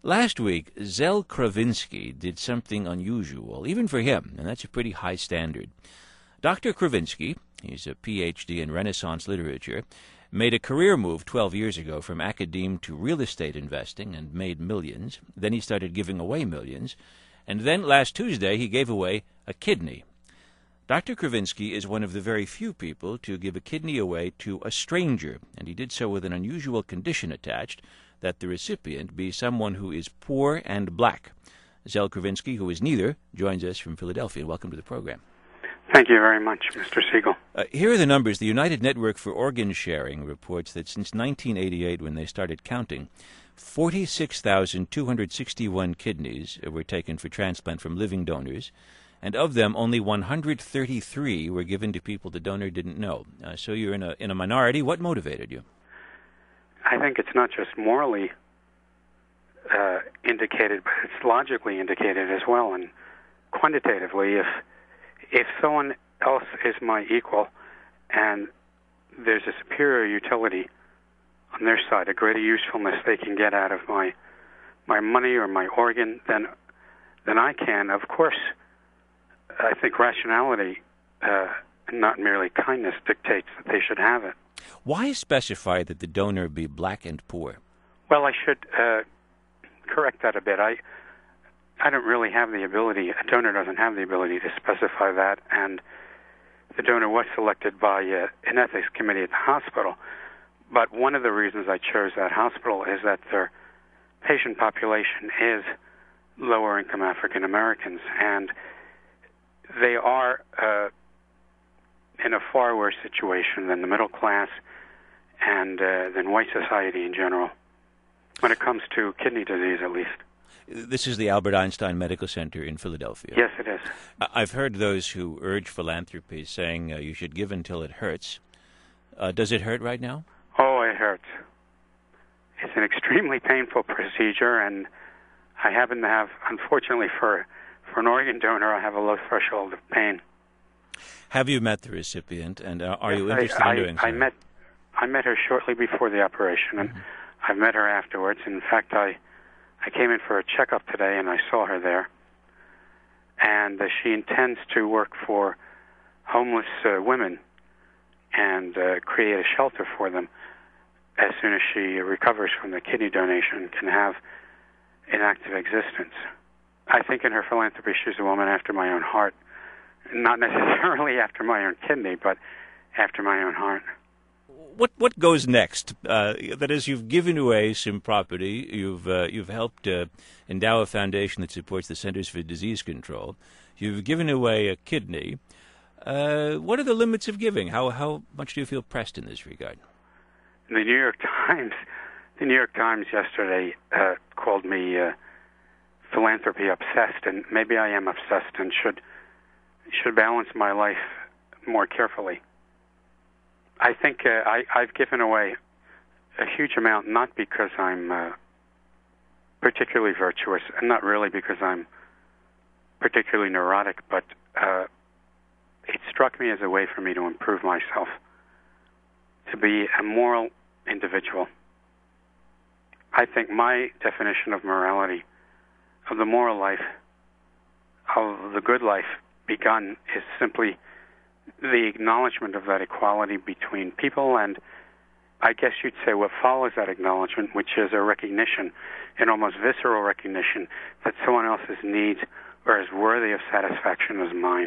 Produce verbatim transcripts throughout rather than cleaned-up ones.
Last week, Zell Kravinsky did something unusual, even for him, and that's a pretty high standard. Doctor Kravinsky, he's a P H D in Renaissance literature, made a career move twelve years ago from academe to real estate investing and made millions. Then he started giving away millions. And then last Tuesday, he gave away a kidney. Doctor Kravinsky is one of the very few people to give a kidney away to a stranger, and he did so with an unusual condition attached, that the recipient be someone who is poor and black. Zell Kravinsky, who is neither, joins us from Philadelphia. Welcome to the program. Thank you very much, Mister Siegel. Uh, here are the numbers. The United Network for Organ Sharing reports that since nineteen eighty-eight, when they started counting, forty-six thousand two hundred sixty-one kidneys were taken for transplant from living donors, and of them, only one hundred thirty-three were given to people the donor didn't know. Uh, so you're in a in a minority. What motivated you? I think it's not just morally uh, indicated, but it's logically indicated as well. And quantitatively, if if someone else is my equal and there's a superior utility on their side, a greater usefulness they can get out of my my money or my organ than than I can, of course, I think rationality, uh, and not merely kindness, dictates that they should have it. Why specify that the donor be black and poor? Well, I should uh, correct that a bit. I I don't really have the ability, a donor doesn't have the ability to specify that, and the donor was selected by uh, an ethics committee at the hospital. But one of the reasons I chose that hospital is that their patient population is lower-income African Americans, and they are uh, in a far worse situation than the middle class and uh, than white society in general, when it comes to kidney disease, at least. This is the Albert Einstein Medical Center in Philadelphia. Yes, it is. I've heard those who urge philanthropy saying uh, you should give until it hurts. Uh, does it hurt right now? Oh, it hurts. It's an extremely painful procedure, and I happen to have, unfortunately for for an organ donor, I have a low threshold of pain. Have you met the recipient, and uh, are yes, you interested I, in doing I, so? I met, I met her shortly before the operation, and mm-hmm. I've met her afterwards. In fact, I, I came in for a checkup today, and I saw her there. And uh, she intends to work for homeless uh, women and uh, create a shelter for them as soon as she recovers from the kidney donation and can have an active existence. I think in her philanthropy she's a woman after my own heart. Not necessarily after my own kidney, but after my own heart. What what goes next? Uh, that is, you've given away some property. You've uh, you've helped uh, endow a foundation that supports the Centers for Disease Control. You've given away a kidney. Uh, what are the limits of giving? How how much do you feel pressed in this regard? The New York Times, the New York Times yesterday uh, called me uh, philanthropy obsessed, and maybe I am obsessed and should should balance my life more carefully. I think uh, I, I've given away a huge amount, not because I'm uh, particularly virtuous, and not really because I'm particularly neurotic, but uh, it struck me as a way for me to improve myself, to be a moral individual. I think my definition of morality, of the moral life, of the good life begun, is simply the acknowledgement of that equality between people, and I guess you'd say what follows that acknowledgement, which is a recognition, an almost visceral recognition, that someone else's needs are as worthy of satisfaction as mine.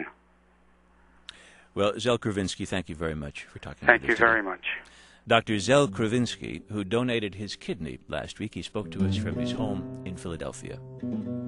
Well, Zell Kravinsky, thank you very much for talking Thank to us you today. very much. Doctor Zell Kravinsky, who donated his kidney last week, he spoke to us from his home in Philadelphia.